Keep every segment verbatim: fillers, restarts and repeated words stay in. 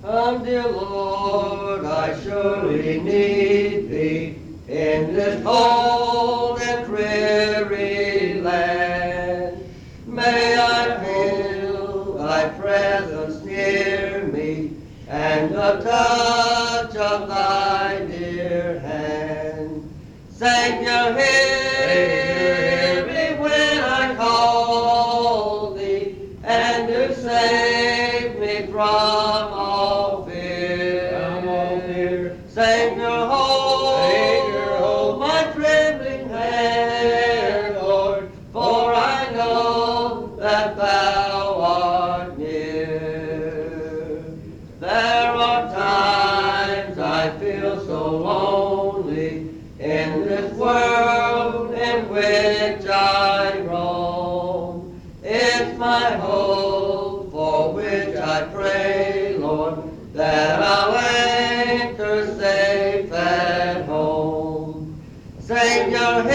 Come, dear Lord, I surely need thee in this cold and dreary land. May I feel thy presence near me and the touch of thy dear hand. Savior, hear me when I call thee, and do save me from all fear. From all fear. Savior, hold, Savior, hold my trembling hand, Lord, for I know that thou art near. There are times I feel so lonely in this world in which I roam. It's my hope for which I pray, Lord, that I'll anchor safe at home. Savior,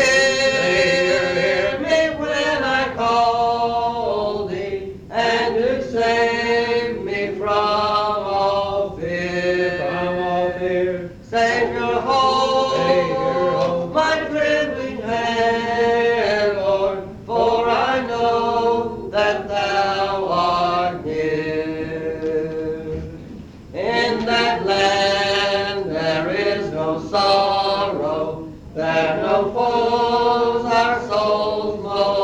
hear me when I call thee, and do save me from all fear. From all fear. Savior, hold, Savior, hold my trembling hand, Lord, for I know that thou art near. In that land there is no sorrow, there no foes our souls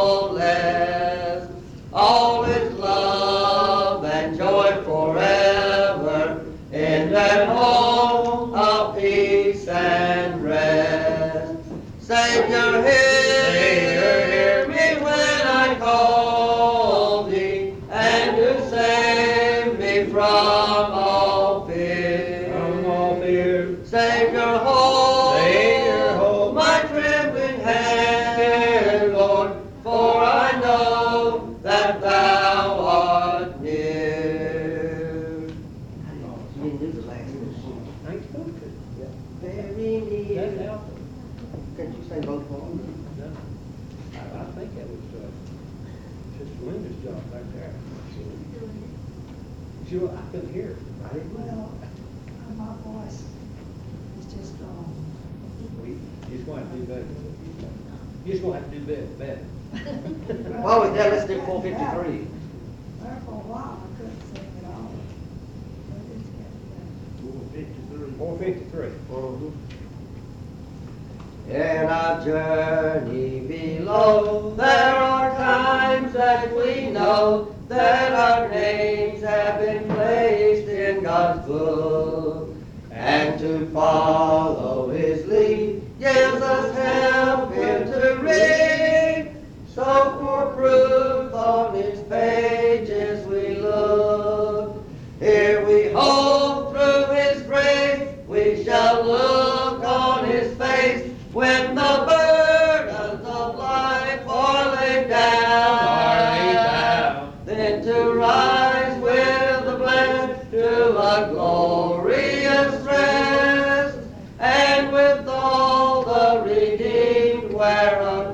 molest. All is love and joy forever in that home of peace and rest. Savior, hear, hear me when I call thee, and do save me from all fear. From all fear. Savior, hold, Savior, hold my trembling hand, Lord, for I know that thou art near. You knew the last one. I ain't supposed to. Very near. Doesn't help. Could you sing both of them? No. I, I think that was, uh, Sister Linda's job back there. She, I couldn't hear her. I didn't know. Well, my voice is just gone. We, you just gonna have to do better. You just gonna have to do better, better. Well, with that, let's do four fifty-three. There for a while, I couldn't sing at all. But it's getting better. Four fifty-three. In our journey below, there are times that we know that our names have been placed in God's book, and to follow His lead gives us help here to read. So for proof on His pages we look. Here we hope through His grace we shall look on His face when the burdens of life are laid down. Are laid down. Then to rise with the blessed to a glorious rest, and with all the redeemed wear a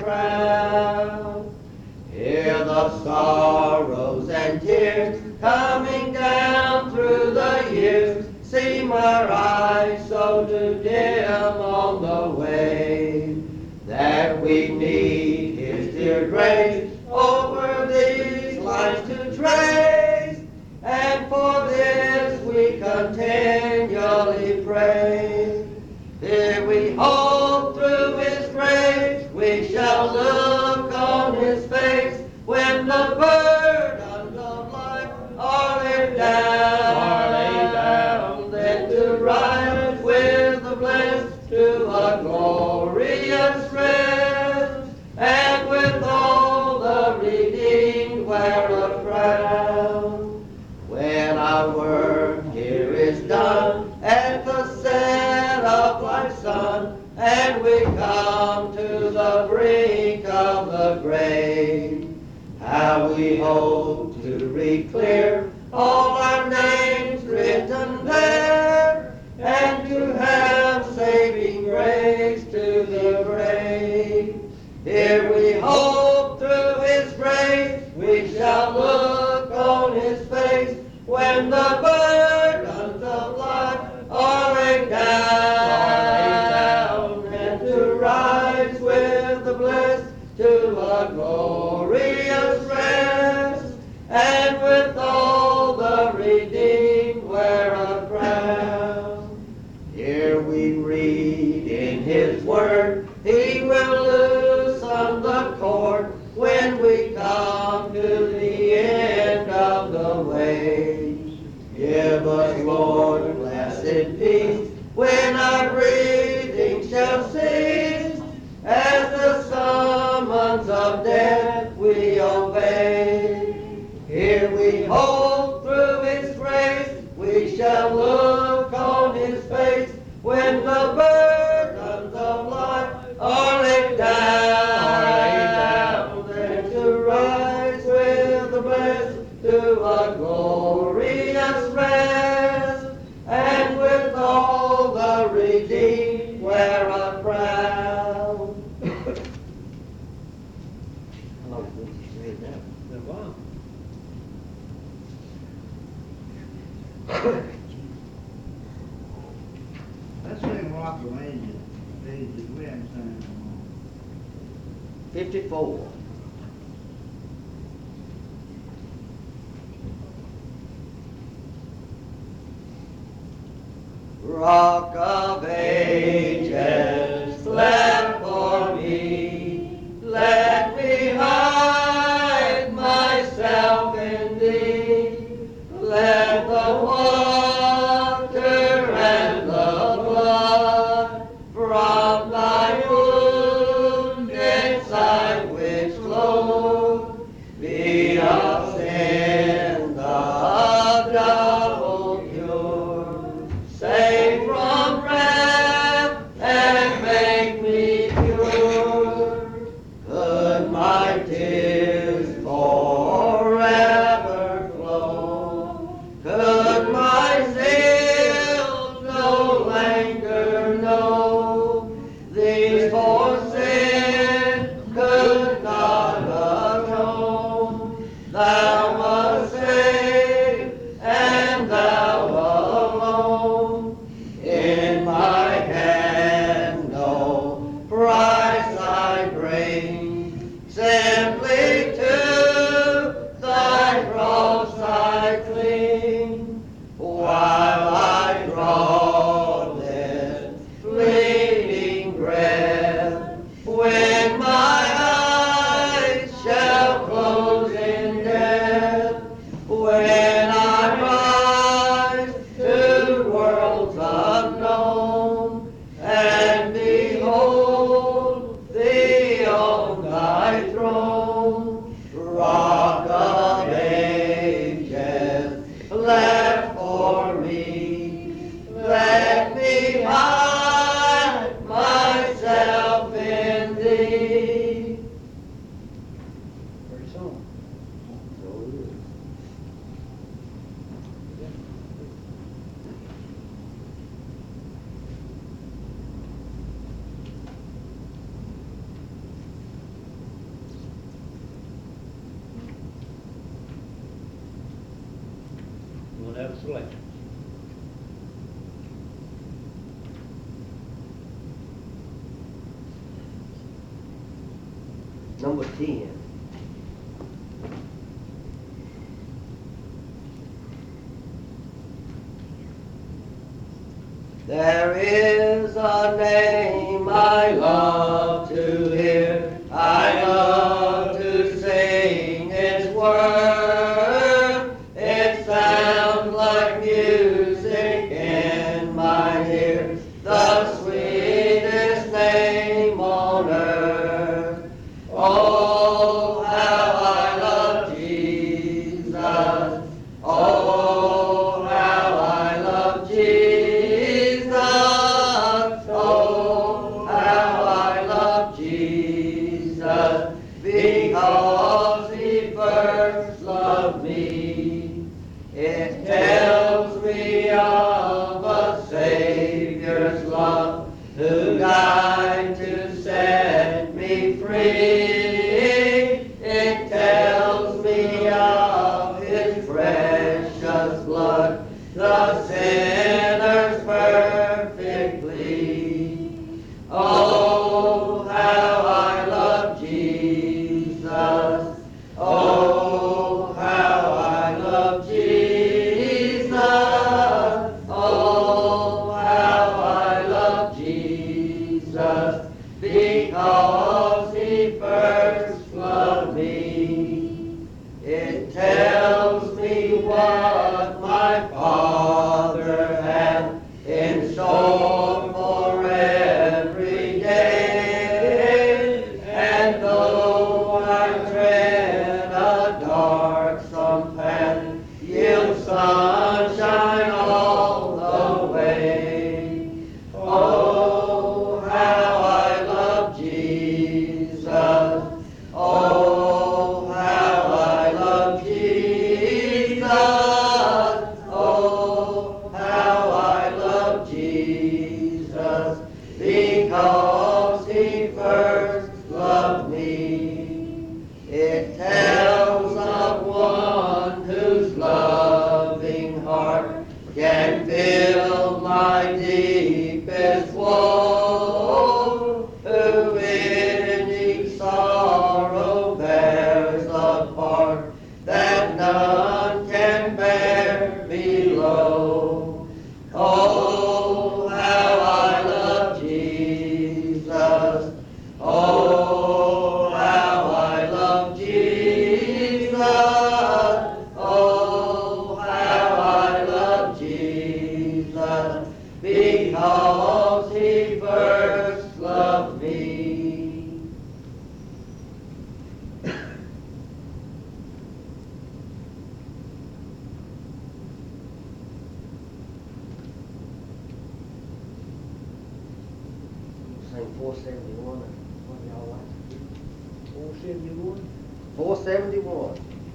crown. Hear the sorrows and tears coming down through the years seem our eyes so to dim on the way, that we need His dear grace over these lines to trace, and for this we continually pray. Here we hope through His grace we shall look on His face when the burdens of life are laid down. Are laid down. Then to rise with the blessed to a glorious rest, and with all the redeemed wear a crown. When our work here is done at the set of life's sun, and we come to the brink of the grave, how we hope to read clear all our names written there, and to have saving grace to the grave. Here we hope through His grace we shall look on His face when the burdens a glorious rest, and with all the redeemed wear a crown. Here we read in His Word, He will loosen the cord when we come to the end of the way. Give us, Lord, blessed peace when our breathing shall cease. As the summons of death we obey. Here we hope through His grace we shall look on His face when the burdens of life are laid down. Then to rise with the blessed to a glorious rest, and with all the redeemed wear a crown. Oh, this is great now. Wow. Let's sing Rock of Ages, Ages, we haven't sung it in a fifty-four. Rock of Ages, left for me, let me hide myself in Thee. Let the water and the blood from Thy wounded side which flowed be of sin the double cure. Save from wrath and make me pure. Could my tears forever flow? Could my zeal no languor know? These for sin could not atone. Thou must save, and Thou alone. In my hand no price I bring, simply to Thy cross I cling, while I draw this fleeting breath. When my eyes shall close in death, when I rise to worlds unknown, and behold Thee on Thy throne, Rock of Ages, left for me, let me hide myself in Thee. Pretty song. We'll have a selection. Number ten. There is a name I love to hear, I love to sing its word. It sounds like music in my ear, the sweetest name on earth. Oh, how I love Jesus. Oh, how I love Jesus. me. It tells me what my Father hath in store for every day. And though I tread a darksome path, yield sunshine all the way. Oh, how I love Jesus. Oh, how I love Jesus. Oh, how I love Jesus. Because he first loved me. It tells of one whose loving heart can fill my deepest woe, who in each sorrow bears a part that none can bear below. Oh, how I love Jesus. Oh, how I love Jesus. Oh, how I love Jesus. Because he first loved me. Sing four seventy-one. What do y'all like? Four seventy-one? four seventy-one.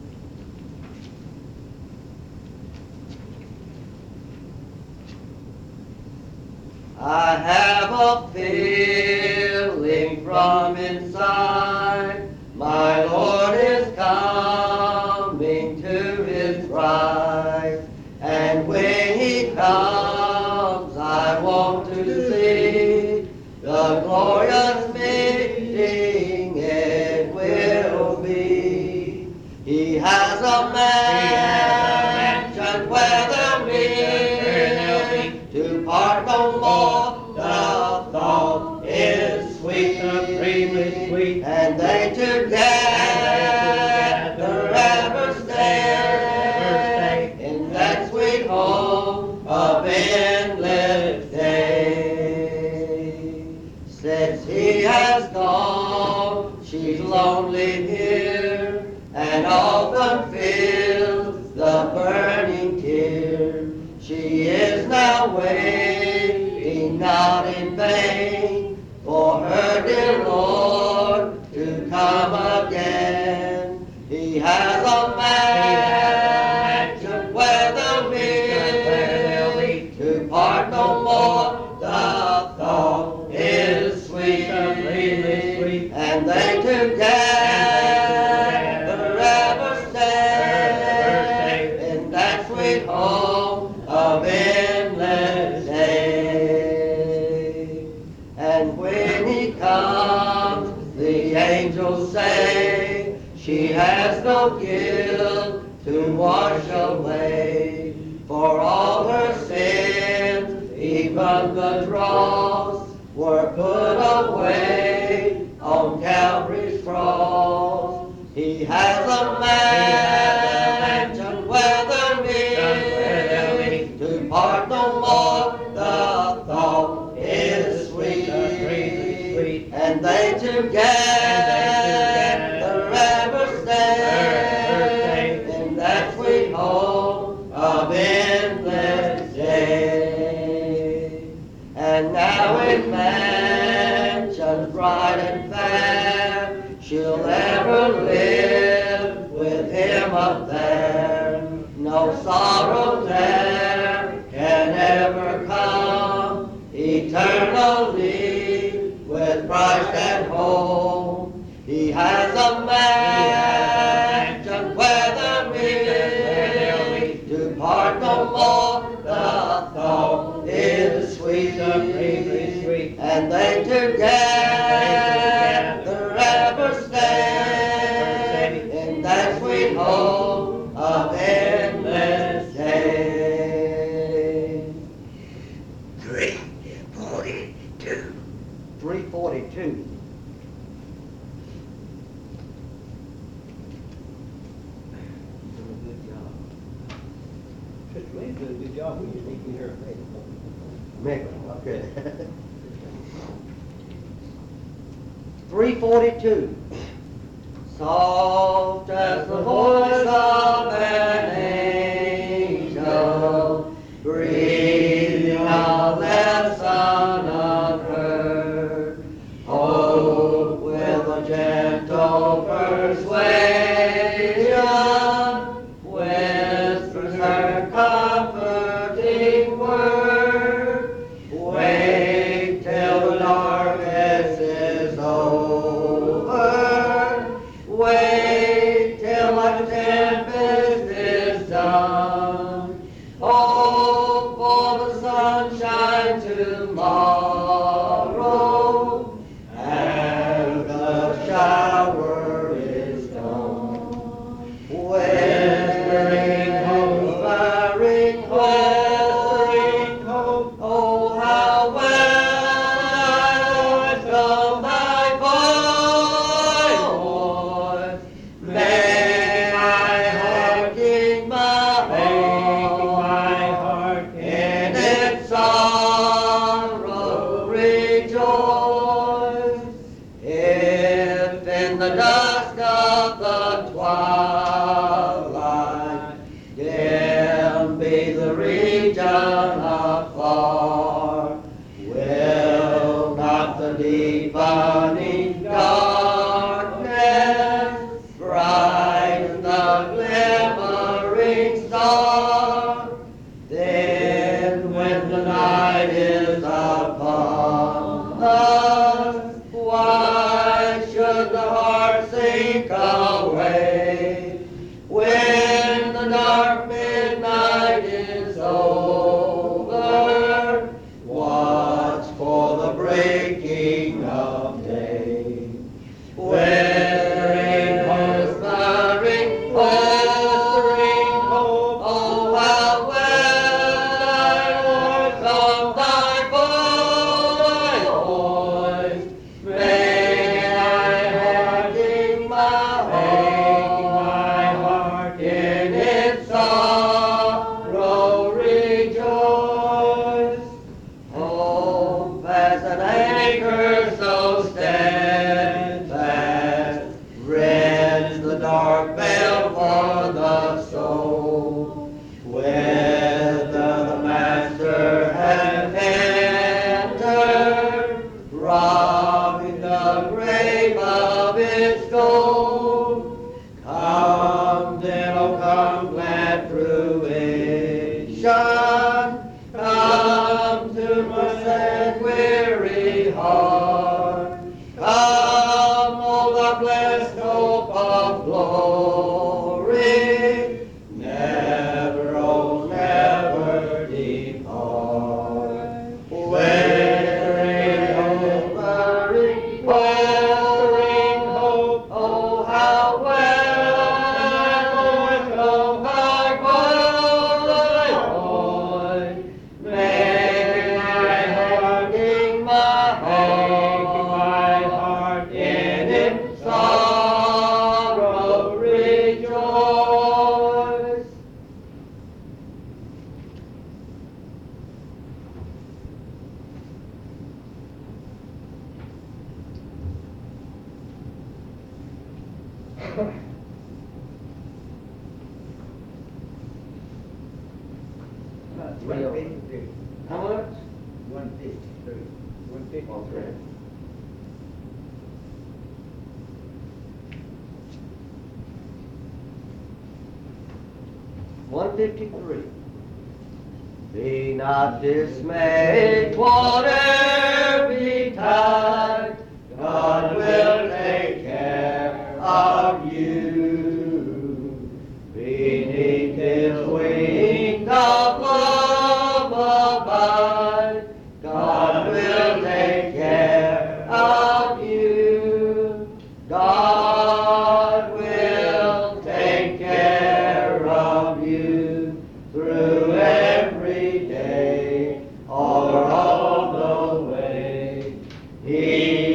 I have a feeling from inside, my Lord is coming to his bride. And when he comes, I want to see the glorious meeting it will be. He has a mansion where there'll be to part no more. The thought is sweet, supremely sweet, and they together ever stay in that sweet home of endless day. Since he has gone, she's lonely here, and often feels the burning tear. She is now waiting, not in vain, for her dear Lord to come again. He has a mansion where they'll be to part no more. The thought is sweet, and they together ever stay in that sweet home of endless day. And when he comes, the angels say, she has no guilt to wash away. For all her sins, even the dross, were put away on Calvary's cross. He has a mansion where there is to part no more. The thought is sweet, and they together ever stay in that sweet home of endless day. And now in mansions bright and fair, she'll ever live with him up there. No sorrow there can ever come, eternally with Christ at home. He has a mansion where there is to part no more. The thought is sweet, and they together ever stay in that sweet home of endless day. Three forty-two. three forty-two. Randy did a good job, we just need to hear it. Maybe, okay. three forty-two. Soft as the voice of an angel, breathing out that son unheard. Hope with a gentle persuasion whispers her comforting word. Wait till the darkness is over. Wait till my tempest is done. Hope for the sunshine tomorrow as the shower is gone. Whispering hope, whispering hope, oh how well I know thy voice. Make my heart king my heart, in its sorrow rejoice. If in the dusk of the twilight dim be the region afar, will not the deepening darkness brighten the glimmering star? Then when the night is upon us, why should the heart sink away? When the dark midnight is over, watch for the breaking of day. Whispering, whispering, whispering hope, oh how well come thy voice. Make my heart sing my heart, in its sorrow rejoice. Hope as an anchor so steadfast rends the dark veil for the soul. Whether the Master has entered, robbing the grave of its gold. Come then, oh come, glad fruition, come to my sad weary heart. Come, oh the blessed hope of glory, never, oh never depart. Whispering hope, whispering hope, oh how well I know thy voice. Make my heart sing my heart, in its sorrow rejoice. One fifty-three. How much? One fifty-three. One fifty. Okay. One fifty-three. Be not dismayed, whatever betide, God will take care of you. Beneath His wings of love abide, God will take care of you. God will take care of you through every day, or all the way. He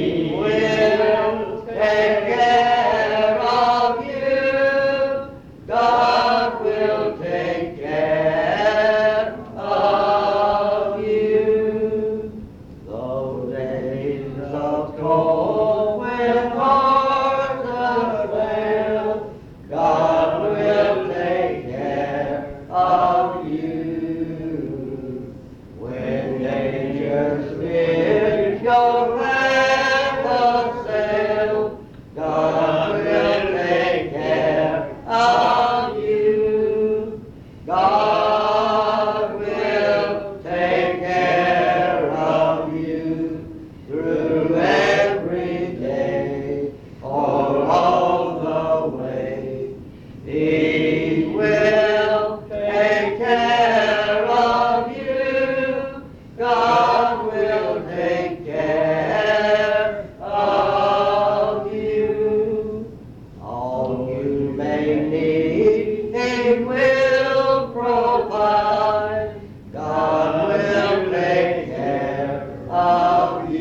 He will take care of you. God will take care of you. All you may need, He will provide. God will take care of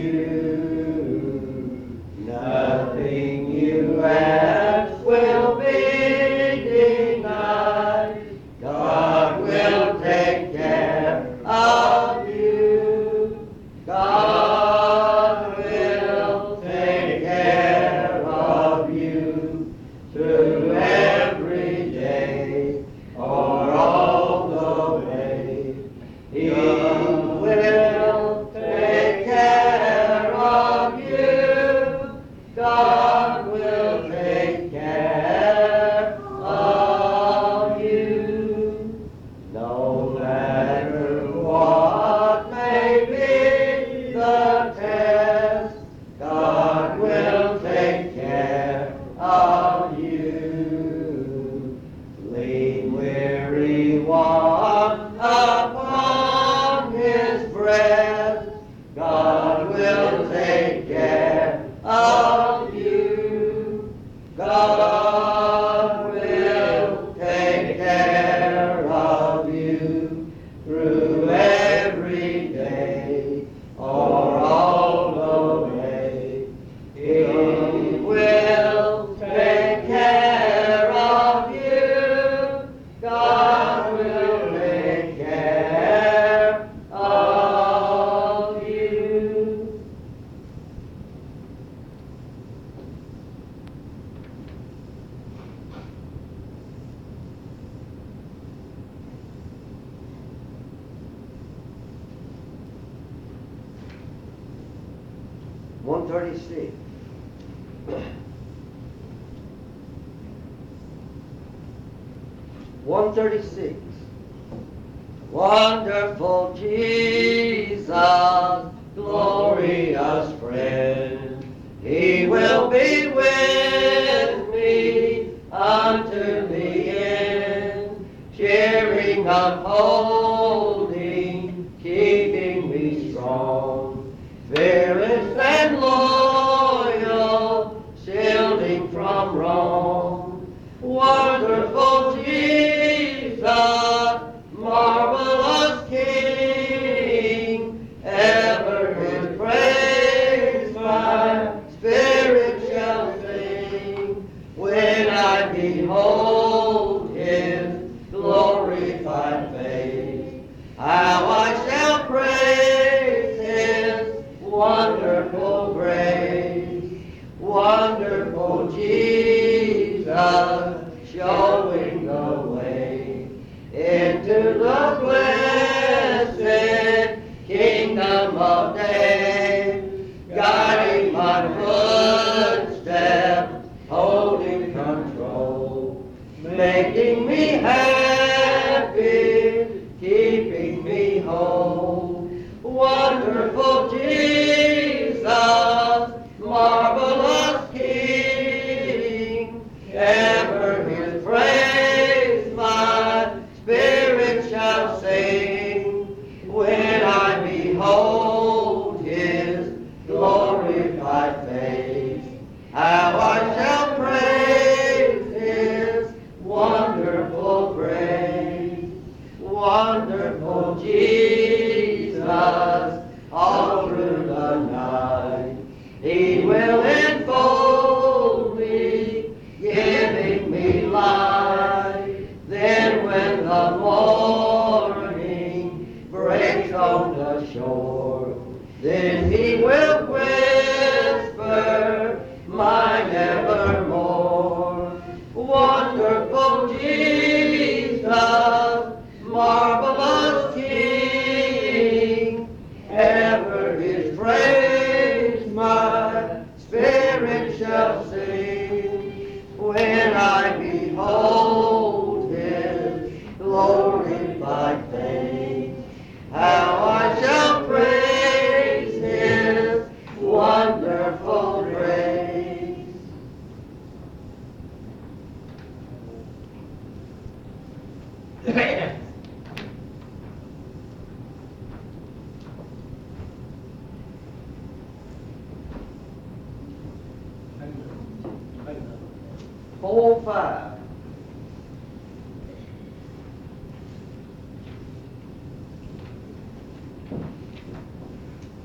you. Nothing you ask will be denied. God will take care of you. God will take care of you through every day or all the way. He will take care of you. God will take care of you. No matter what may be the test, God will take care of you. Lean, weary one upon His breast, God will take care of you. God will take care of you through every day or all the way. He will take care of you. God will take care of you. one thirty-six. one thirty-six. Wonderful Jesus, glorious friend, He will be with me unto the end, cheering, upholding, keeping me strong, fearless and loyal, shielding from wrong. Wonderful Jesus, marvelous King, ever His praise my spirit shall sing. When I behold His glorified face, how I shall praise His wonderful grace. Wonderful Jesus, showing the way into the blessed kingdom of day, guiding my footsteps, holding control, making me happy, keeping me whole. Wonderful Jesus, marvelous King, ever His praise my spirit shall sing. When I behold His glorified face, how I shall praise His wonderful grace. Wonderful Jesus, all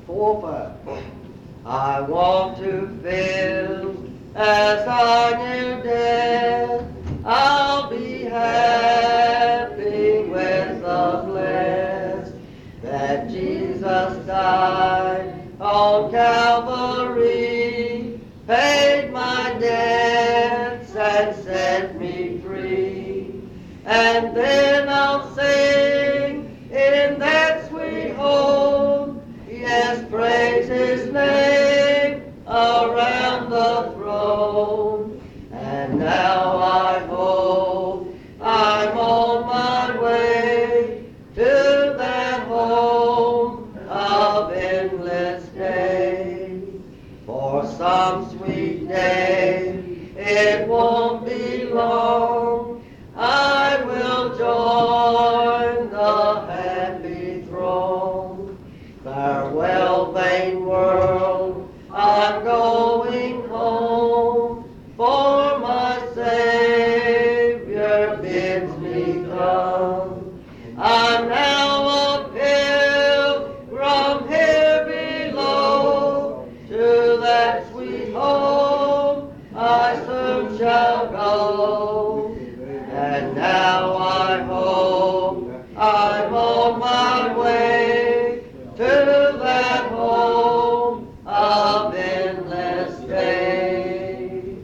four, five. I want to feel as I knew death. I'll be happy with the bliss that Jesus died on Calvary, paid my debts and set me free. And then I'll sing in that sweet home, yes, praise His name around the throne. And now I hope I'm on my way to that home of endless day. For some sweet day, it won't be long, I will join the happy throng. Farewell, vain world, I'm going home, for my Savior bids me come. I'm now a pilgrim here below, to that sweet home I soon shall go. And now I hope I'm on my way to that home of endless day.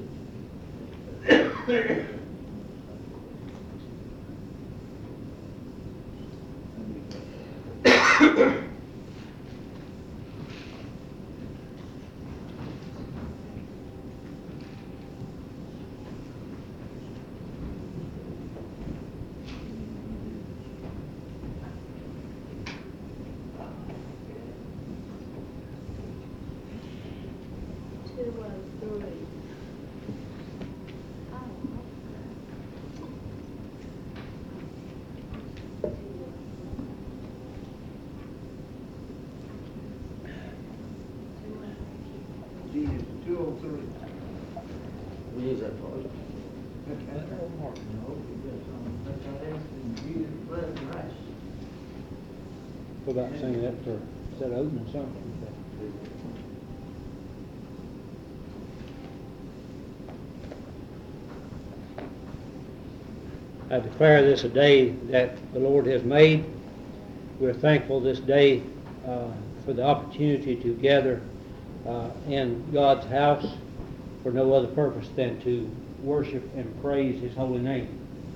Two oh three. Jesus, two oh three. Use that for you. That's all Mark. No, it's, um, that's how they ask in Jesus' blood and Christ. What about singing that for, is that opening something? I declare this a day that the Lord has made. We're thankful this day uh, for the opportunity to gather uh, in God's house for no other purpose than to worship and praise His holy name.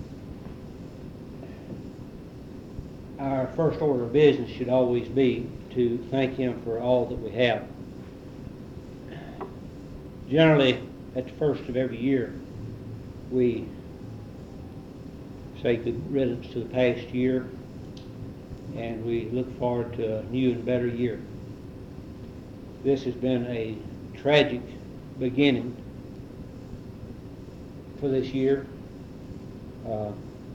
Our first order of business should always be to thank Him for all that we have. Generally, at the first of every year, we say good riddance to the past year, and we look forward to a new and better year. This has been a tragic beginning for this year. Uh,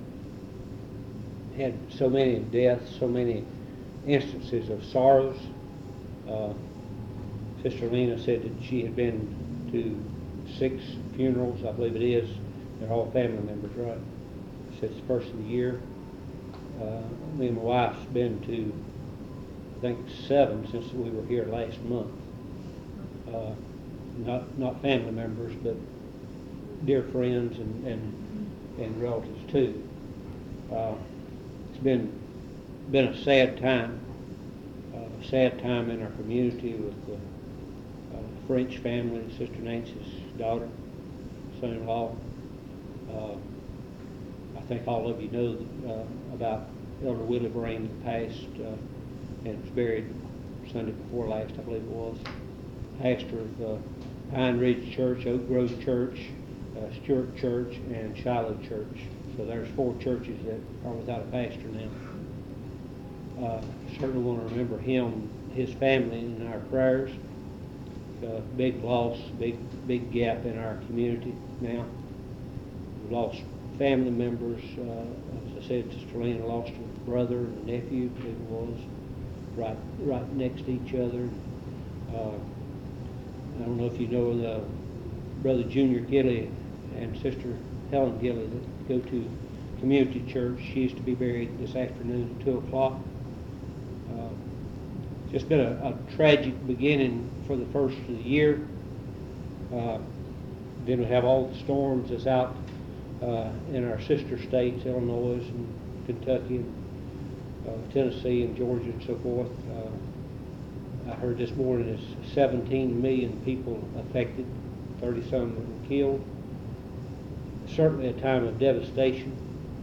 had so many deaths, so many instances of sorrows. Uh, Sister Lena said that she had been to six funerals, I believe it is. They're all family members, right? Since the first of the year. Uh, me and my wife's been to, I think, seven since we were here last month. Uh, not not family members, but dear friends and and, and relatives too. Uh, it's been been a sad time, uh, a sad time in our community with the uh, French family, Sister Nancy's daughter, son-in-law. Uh, I think all of you know uh, about Elder Willie Breen that passed uh, and was buried Sunday before last, I believe it was. Pastor of uh, Pine Ridge Church, Oak Grove Church, uh, Stewart Church, and Shiloh Church. So there's four churches that are without a pastor now. Uh, certainly want to remember him, his family in our prayers. Uh, big loss, big big gap in our community now. We've lost family members. Uh, as I said, Sister Lena lost her brother and nephew, I believe it was, right right next to each other. Uh, I don't know if you know the Brother Junior Gilly and Sister Helen Gilly that go to community church. She used to be buried this afternoon at two o'clock. Uh, just been a, a tragic beginning for the first of the year. Uh, then we have all the storms that's out uh, in our sister states, Illinois and Kentucky and uh, Tennessee and Georgia and so forth. Uh, I heard this morning there's seventeen million people affected, thirty-some were killed. Certainly a time of devastation.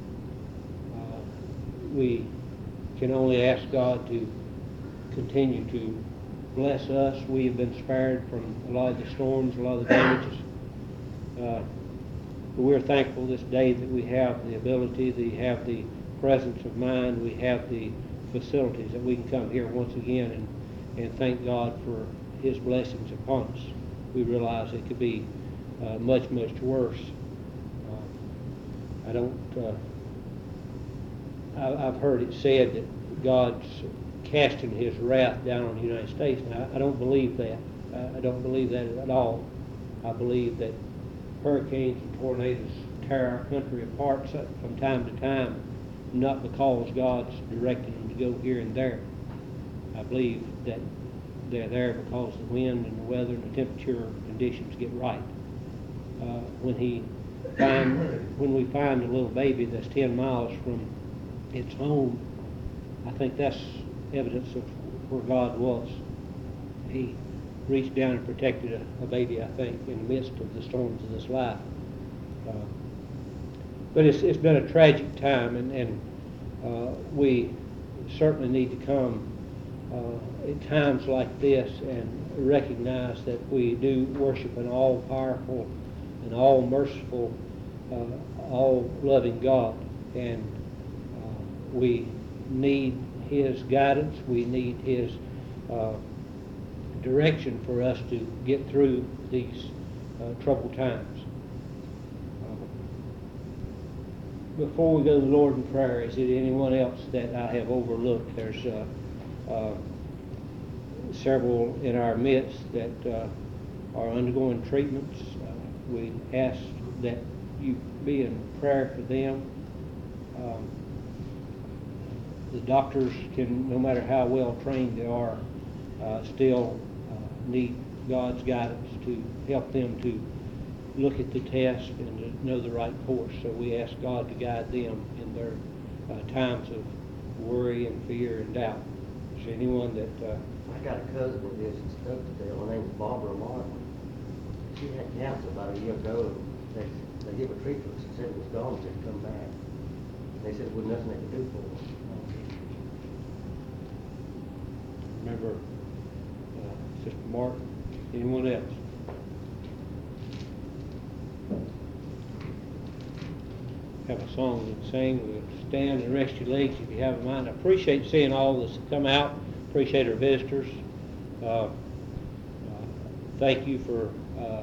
Uh, we can only ask God to continue to bless us. We have been spared from a lot of the storms, a lot of the damages. Uh, we're thankful this day that we have the ability, we have the presence of mind, we have the facilities that we can come here once again and, and thank God for His blessings upon us. We realize it could be uh, much, much worse. Uh, I don't, uh, I, I've heard it said that God's casting His wrath down on the United States. Now, I don't believe that. I don't believe that at all. I believe that hurricanes and tornadoes tear our country apart from time to time, not because God's directing them to go here and there. I believe that they're there because the wind and the weather and the temperature conditions get right. Uh, when he find, when we find a little baby that's ten miles from its home, I think that's evidence of where God was. He reached down and protected a, a baby, I think, in the midst of the storms of this life. Uh, but it's, it's been a tragic time, and, and uh, we certainly need to come uh, at times like this and recognize that we do worship an all-powerful and all-merciful, uh, all-loving God, and uh, we need His guidance. We need His uh, direction for us to get through these uh, troubled times. Uh, before we go to the Lord in prayer, is there anyone else that I have overlooked? There's uh, uh, several in our midst that uh, are undergoing treatments. Uh, we ask that you be in prayer for them. Um, The doctors can, no matter how well trained they are, uh, still uh, need God's guidance to help them to look at the test and to know the right course. So we ask God to guide them in their uh, times of worry and fear and doubt. Is there anyone that... Uh, I got a cousin that lives in Stokesdale. Her name is Barbara Martin. She had cancer about a year ago. They, they gave her treatment. She said it was gone. She had come back. They said there was nothing they could do for her. remember uh, Sister Martin? Anyone else? Have a song to sing. We'll stand and rest your legs if you have a mind. I appreciate seeing all this come out. Appreciate our visitors. Uh, uh, thank you for uh,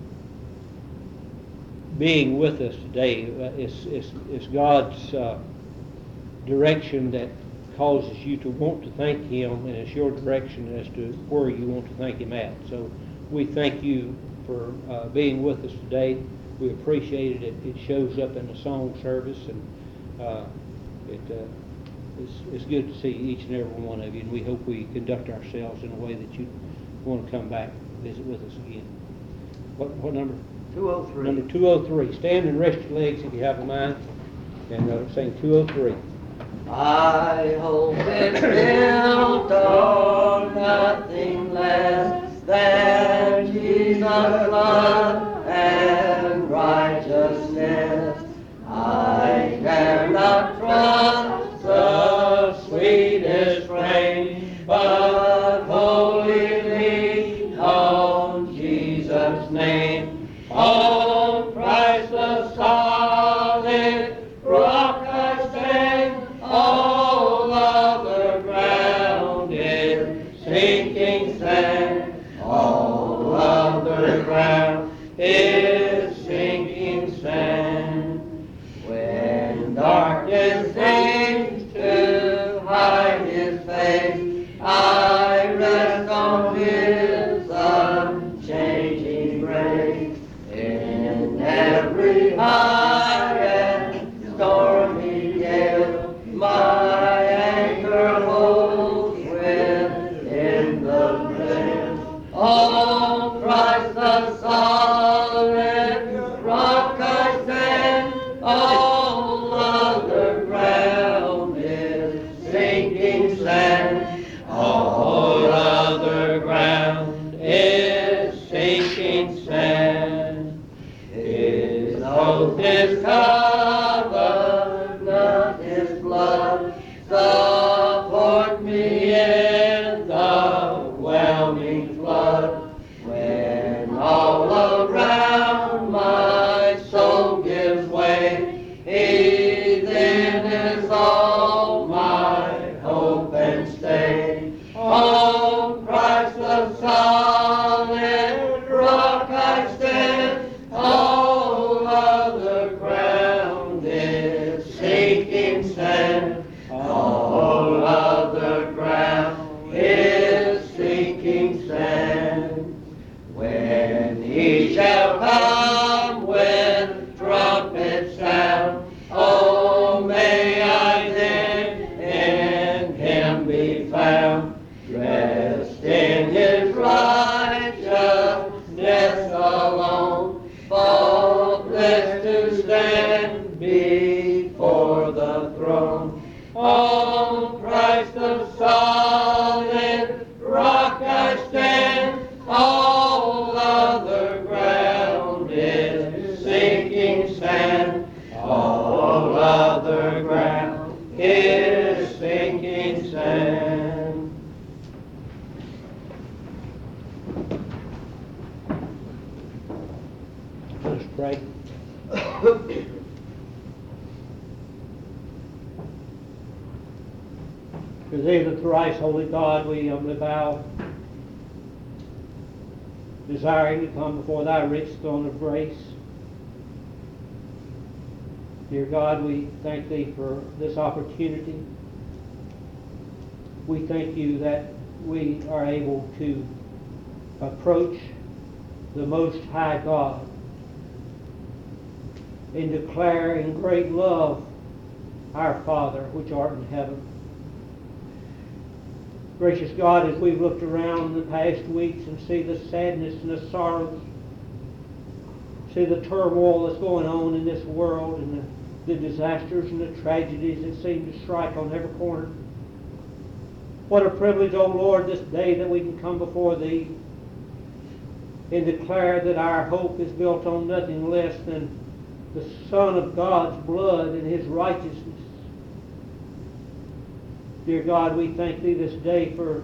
being with us today. It's, it's, it's God's uh, direction that causes you to want to thank Him, and it's your direction as to where you want to thank Him at. So we thank you for uh, being with us today. We appreciate it. It, it shows up in the song service, and uh, it, uh, it's, it's good to see each and every one of you, and we hope we conduct ourselves in a way that you want to come back and visit with us again. What, what number? two oh three. Number two oh three. Stand and rest your legs if you have a mind, and uh, sing two oh three. I hope it's built on nothing less than Jesus' love and righteousness. I dare not trust the sweetest frame, but wholly lean on Jesus' name. On Christ the solid rock I stand. All other ground is sinking sand. All other ground is He then is all my hope and stay. On Christ the solid rock I stand. All other ground is sinking sand. All other ground is sinking sand. When he shall come with trumpet sound, oh, may I then in him be found, dressed in his righteousness alone, faultless to stand before the throne. On Christ the solid rock I stand. All other ground is sinking sand. All other ground is sinking sand. Let us pray. To thee, the thrice holy God, we humbly bow, desiring to come before thy rich throne of grace. Dear God, we thank thee for this opportunity. We thank you that we are able to approach the Most High God and declare in great love, our Father, which art in heaven. Gracious God, as we've looked around the past weeks and see the sadness and the sorrows, see the turmoil that's going on in this world and the, the disasters and the tragedies that seem to strike on every corner. What a privilege, O Lord, this day that we can come before Thee and declare that our hope is built on nothing less than the Son of God's blood and His righteousness. Dear God, we thank Thee this day for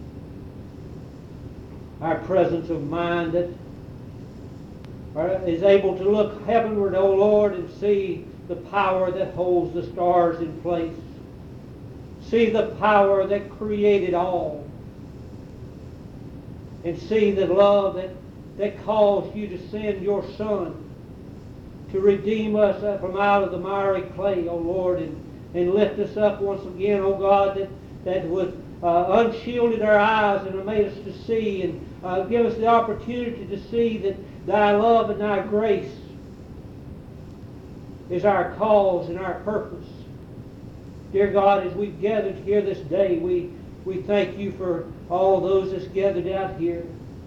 our presence of mind that is able to look heavenward, O Lord, and see the power that holds the stars in place. See the power that created all. And see the love that, that caused you to send your Son to redeem us from out of the miry clay, O Lord, and and lift us up once again, O God, that, that would uh, unshielded our eyes and made us to see and uh, give us the opportunity to see that Thy love and Thy grace is our cause and our purpose. Dear God, as we've gathered here this day, we, we thank You for all those that's gathered out here.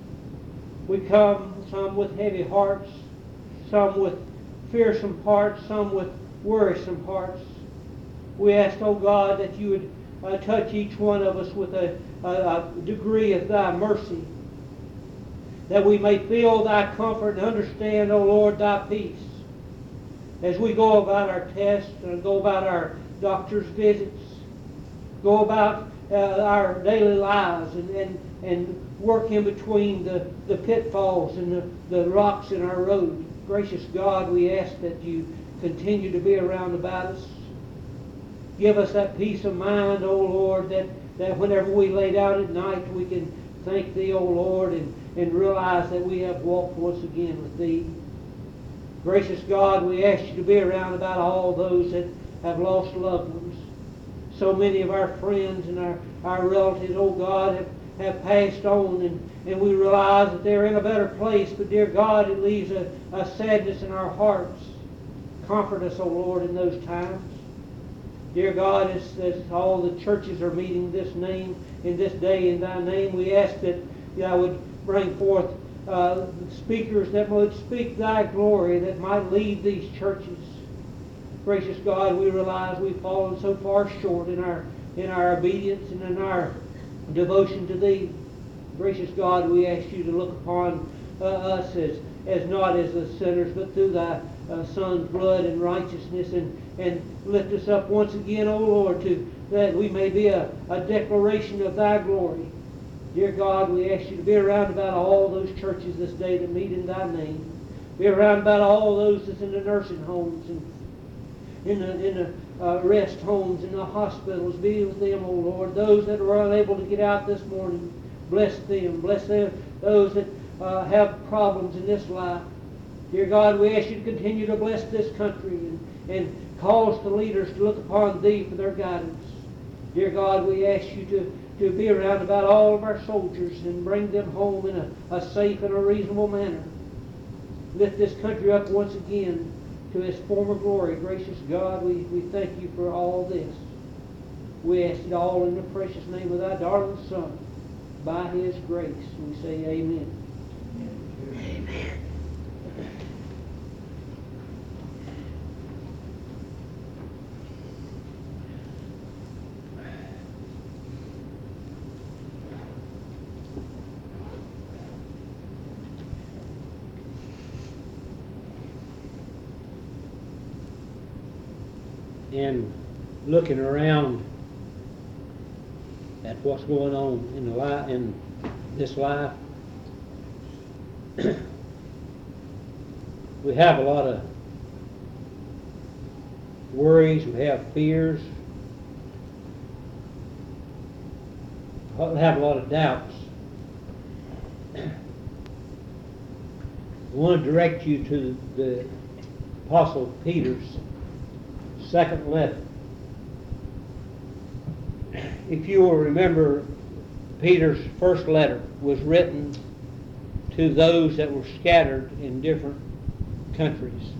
We come, some with heavy hearts, some with fearsome hearts, some with worrisome hearts. We ask, oh God, that You would uh, touch each one of us with a, a, a degree of Thy mercy, that we may feel Thy comfort and understand, oh Lord, Thy peace as we go about our tests and go about our doctor's visits, go about uh, our daily lives and, and, and work in between the, the pitfalls and the, the rocks in our road. Gracious God, we ask that You continue to be around about us. Give us that peace of mind, O Lord, that, that whenever we lay down at night, we can thank Thee, O Lord, and, and realize that we have walked once again with Thee. Gracious God, we ask You to be around about all those that have lost loved ones. So many of our friends and our, our relatives, oh God, have, have passed on, and, and we realize that they're in a better place. But dear God, it leaves a, a sadness in our hearts. Comfort us, O Lord, in those times. Dear God, as, as all the churches are meeting this name in this day in Thy name, we ask that Thou would bring forth uh, speakers that would speak Thy glory, that might lead these churches. Gracious God, we realize we've fallen so far short in our in our obedience and in our devotion to Thee. Gracious God, we ask You to look upon uh, us as, as not as the sinners, but through Thy uh, Son's blood and righteousness, and, and lift us up once again, O Lord, to that we may be a, a declaration of Thy glory. Dear God, we ask You to be around about all those churches this day that meet in Thy name. Be around about all those that's in the nursing homes, and in the, in the uh, rest homes, in the hospitals. Be with them, O Lord. Those that were unable to get out this morning, bless them. Bless them. Those that uh, have problems in this life. Dear God, we ask you to continue to bless this country and, and cause the leaders to look upon thee for their guidance. Dear God, we ask you to, to be around about all of our soldiers and bring them home in a, a safe and a reasonable manner. Lift this country up once again to its former glory. Gracious God, we, we thank you for all this. We ask it all in the precious name of thy darling Son. By his grace, we say amen. Amen. In looking around at what's going on in the life, in this life, we have a lot of worries, we have fears, we have a lot of doubts. I want to direct you to the Apostle Peter's second letter. If you will remember, Peter's first letter was written to those that were scattered in different countries.